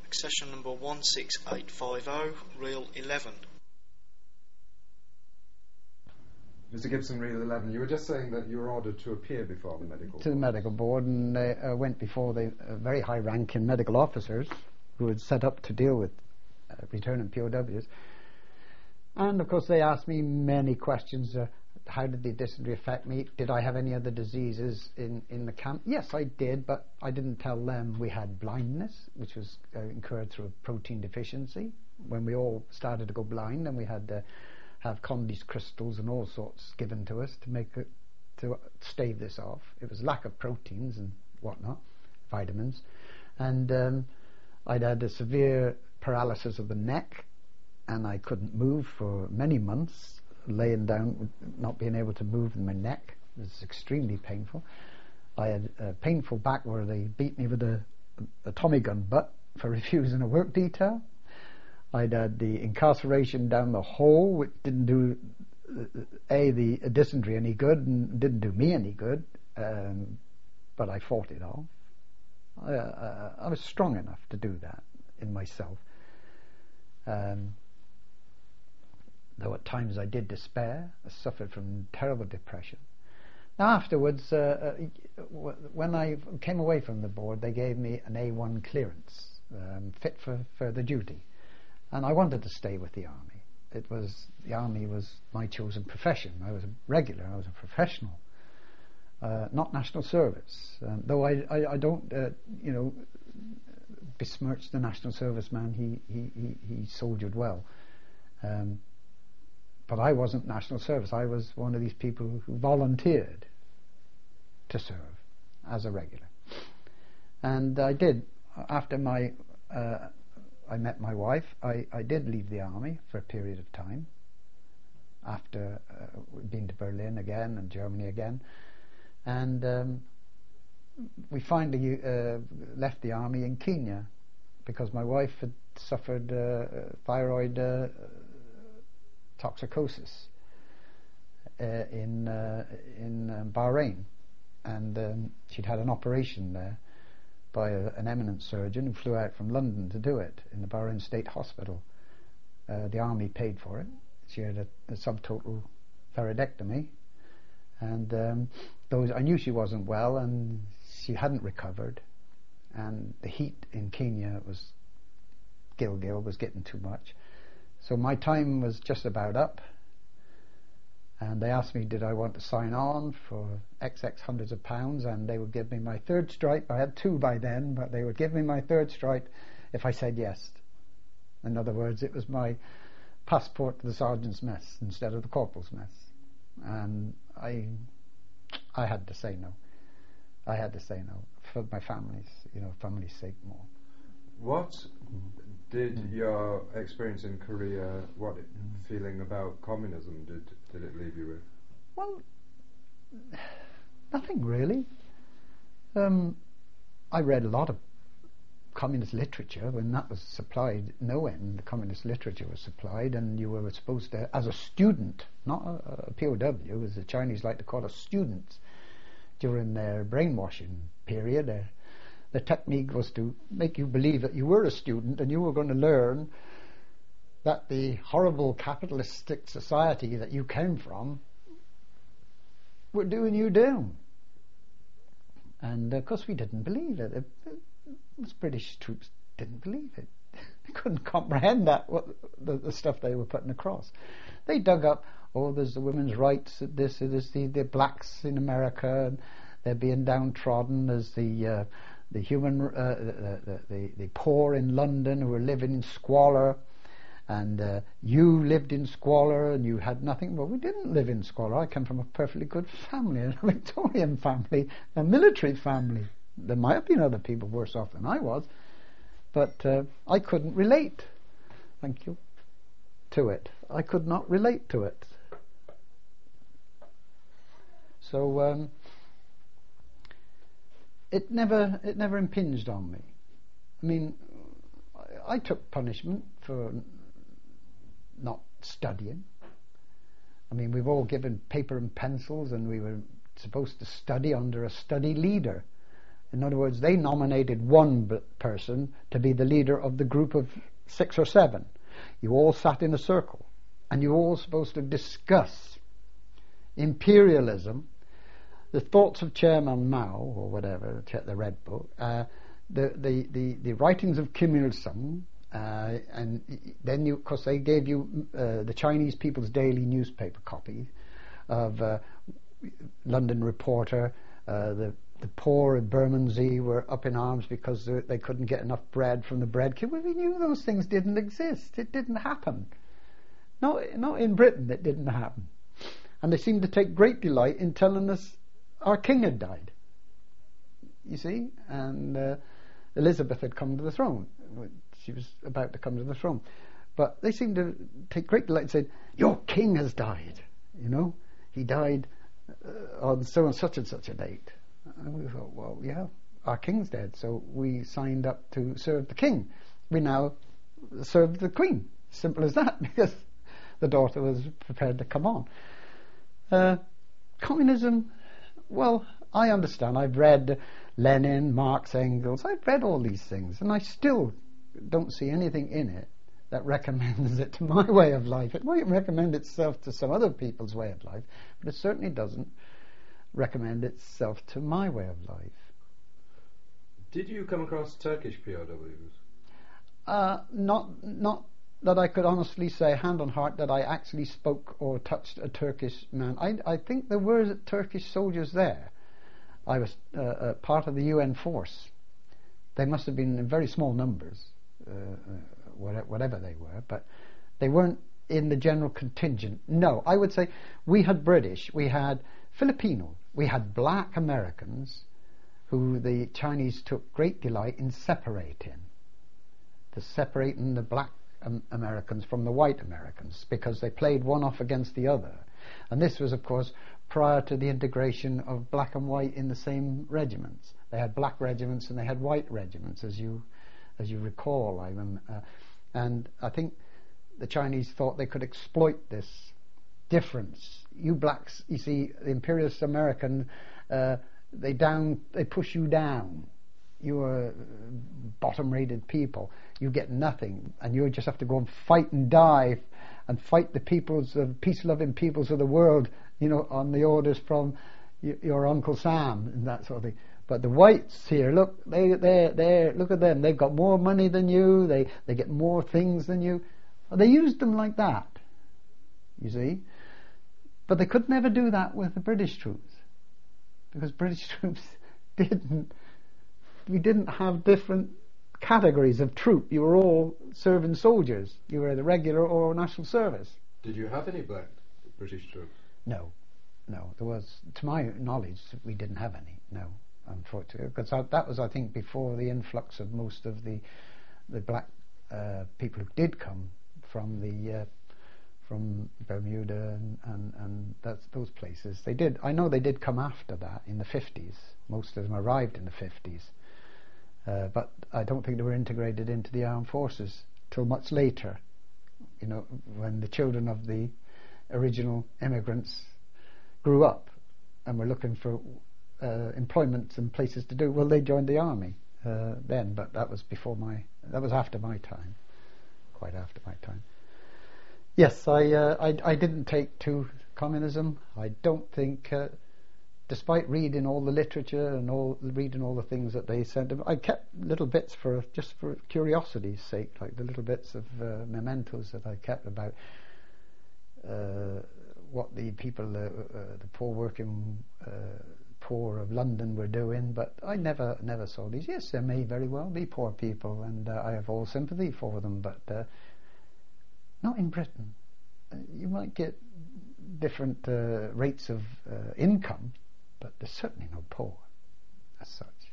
Session number 16850, reel 11. Mr. Gibson, reel 11. You were just saying that you were ordered to appear before the medical board. To the medical board, and they went before the very high-ranking medical officers who had set up to deal with returning POWs. And, of course, they asked me many questions. How did the dysentery affect me? Did I have any other diseases in the camp? Yes, I did, but I didn't tell them we had blindness, which was incurred through a protein deficiency. When we all started to go blind, and we had to have Condy's crystals and all sorts given to us to stave this off. It was lack of proteins and whatnot, vitamins. And I'd had a severe paralysis of the neck, and I couldn't move for many months, laying down, not being able to move in my neck. It was extremely painful. I had a painful back where they beat me with a Tommy gun butt for refusing a work detail. I'd had the incarceration down the hole, which didn't do the dysentery any good and didn't do me any good, but I fought it off. I was strong enough to do that in myself. Though at times I did despair. I suffered from terrible depression. Now afterwards, when I came away from the board, they gave me an A1 clearance, fit for further duty. And I wanted to stay with the Army. The Army was my chosen profession. I was a regular, I was a professional, not national service. Though I don't, besmirch the national service man. He soldiered well. But I wasn't national service. I was one of these people who volunteered to serve as a regular. And I did. After I met my wife, I did leave the Army for a period of time. After being to Berlin again and Germany again. And we finally left the Army in Kenya because my wife had suffered thyroid toxicosis in Bahrain, and she'd had an operation there by an eminent surgeon who flew out from London to do it in the Bahrain State Hospital. The Army paid for it. She had a subtotal thyroidectomy, and I knew she wasn't well, and she hadn't recovered, and the heat in Kenya was Gilgil was getting too much. So my time was just about up, and they asked me did I want to sign on for XX hundreds of pounds, and they would give me my third stripe. I had two by then, but they would give me my third stripe if I said yes. In other words, it was my passport to the sergeant's mess instead of the corporal's mess. And I had to say no. I had to say no for my family's sake more. What did your experience in Korea, what feeling about communism did it leave you with? Well, nothing really. I read a lot of communist literature when that was supplied. No end communist literature was supplied, and you were supposed to, as a student, not a POW, as the Chinese like to call us, students, during their brainwashing period. The technique was to make you believe that you were a student and you were going to learn that the horrible capitalistic society that you came from were doing you down. And of course we didn't believe it. The British troops didn't believe it. They couldn't comprehend the stuff they were putting across. They dug up, there's the women's rights, there's the blacks in America, and they're being downtrodden, there's the poor in London who were living in squalor, and you lived in squalor and you had nothing. Well, we didn't live in squalor. I come from a perfectly good family, a Victorian family, a military family. There might have been other people worse off than I was, but I couldn't relate, to it. I could not relate to it. So it never impinged on me. I mean, I took punishment for not studying. I mean, we've all given paper and pencils, and we were supposed to study under a study leader. In other words, they nominated one person to be the leader of the group of 6 or 7. You all sat in a circle, and you were all supposed to discuss imperialism, the thoughts of Chairman Mao, or whatever, the Red Book, the writings of Kim Il-sung, and then of course they gave you the Chinese People's Daily newspaper copy of London Reporter. The poor in Bermondsey were up in arms because they couldn't get enough bread from the bread queue. Well, we knew those things didn't exist. It didn't happen. Not in Britain it didn't happen. And they seemed to take great delight in telling us our king had died. You see? And Elizabeth had come to the throne. She was about to come to the throne. But they seemed to take great delight and said, your king has died. You know? He died on so and such a date. And we thought, well, yeah, our king's dead, so we signed up to serve the king. We now serve the queen. Simple as that, because the daughter was prepared to come on. Communism, well, I understand. I've read Lenin, Marx, Engels. I've read all these things, and I still don't see anything in it that recommends it to my way of life. It might recommend itself to some other people's way of life, but it certainly doesn't recommend itself to my way of life. Did you come across Turkish POWs? Not that I could honestly say, hand on heart, that I actually spoke or touched a Turkish man. I think there were Turkish soldiers there. I was part of the UN force. They must have been in very small numbers, whatever they were, but they weren't in the general contingent. No, I would say we had British, we had Filipino, we had black Americans who the Chinese took great delight in separating the black Americans from the white Americans, because they played one off against the other. And this was, of course, prior to the integration of black and white in the same regiments. They had black regiments and they had white regiments, as you recall. And I think the Chinese thought they could exploit this difference. You blacks, you see, the imperialist American, they push you down. You are bottom-rated people. You get nothing, and you just have to go and fight and die, and fight the peace-loving peoples of the world, on the orders from your Uncle Sam and that sort of thing. But the whites here, look, they look at them. They've got more money than you. They get more things than you. Well, they used them like that, you see. But they could never do that with the British troops, because British troops we didn't have different categories of troop. You were all serving soldiers. You were either regular or national service. Did you have any black British troops? No. There was, to my knowledge, we didn't have any. No, unfortunately, because that was, I think, before the influx of most of the black people who did come from Bermuda and those places. They did. I know they did come after that in the 50s. Most of them arrived in the 50s. But I don't think they were integrated into the armed forces till much later, when the children of the original immigrants grew up and were looking for employment and places to do. Well, they joined the army then, but that was after my time, quite after my time. Yes, I didn't take to communism. I don't think, despite reading all the literature and reading all the things that they sent, I kept little bits just for curiosity's sake, like the little bits of mementos that I kept about what the people, the poor of London were doing. But I never saw these. Yes, there may very well be poor people, and I have all sympathy for them, but not in Britain. You might get different rates of income, but there's certainly no poor as such.